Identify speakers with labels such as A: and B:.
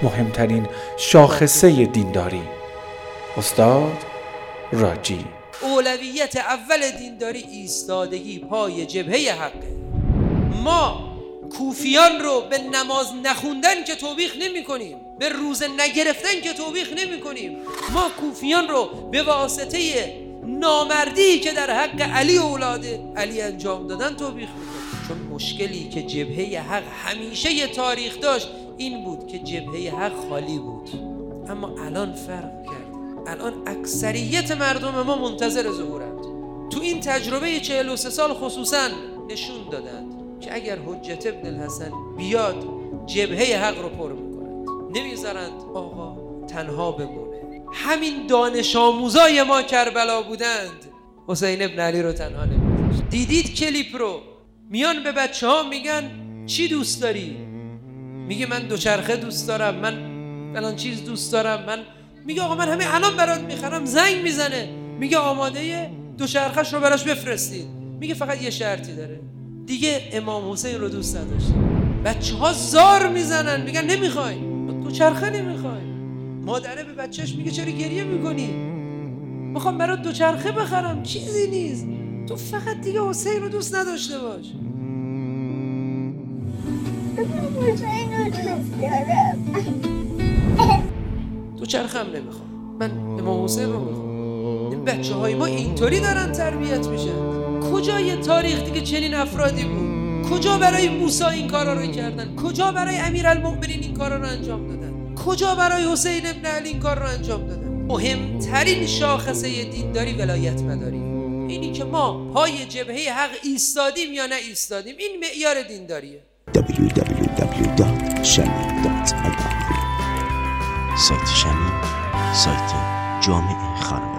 A: مهمترین شاخصه دینداری. استاد راجی.
B: اولویت اول دینداری ایستادگی پای جبهه حقه. ما کوفیان رو به نماز نخوندن که توبیخ نمی کنیم، به روزه نگرفتن که توبیخ نمی کنیم. ما کوفیان رو به واسطه نامردی که در حق علی و اولاد علی انجام دادن توبیخ میکنیم. چون مشکلی که جبهه حق همیشه یه تاریخ داشت این بود که جبهه حق خالی بود. اما الان فرق کرد. الان اکثریت مردم ما منتظر ظهورند. تو این تجربه 43 سال خصوصا نشون دادند که اگر حجت ابن الحسن بیاد جبهه حق رو پر میکنند، نمیذارند آقا تنها بمونه. همین دانش آموزای ما کربلا بودند، حسین ابن علی رو تنها نمیذاشت. دیدید کلیپ رو؟ میان به بچه ها میگن چی دوست داری؟ میگه من دوچرخه دوست دارم، من فلان چیز دوست دارم. من میگه آقا من همین الان برات میخرم. زنگ میزنه میگه آماده دوچرخه‌اش رو براش بفرستید. میگه فقط یه شرطی داره. دیگه امام حسین رو دوست نداشت. بچه ها زار میزنن میگن نمیخوایم، دوچرخه نمیخوایم. مادره به بچهش میگه چرا گریه میکنی؟ میخوام برات دوچرخه بخرم، چیزی نیست، تو فقط دیگه حسین رو دوست نداشته باش.
C: حسین رو دوست دارم.
B: دوچرخه هم نمیخوام، من امام حسین رو میخوام. این بچه های ما اینطوری دارن تربیت میشن. کجای تاریخ دیگه چنین افرادی بود؟ کجا برای موسی این کارا رو کردن؟ کجا برای امیرالمؤمنین این کارا رو انجام دادن؟ کجا برای حسین ابن علی این کار رو انجام دادن؟ مهمترین شاخصه دینداری ولایت مداری. اینی که ما پای جبهه حق ایستادیم یا نه ایستادیم، این معیار دینداریه.
D: www.shami.ir سایت شمی، سایت جامع خانم.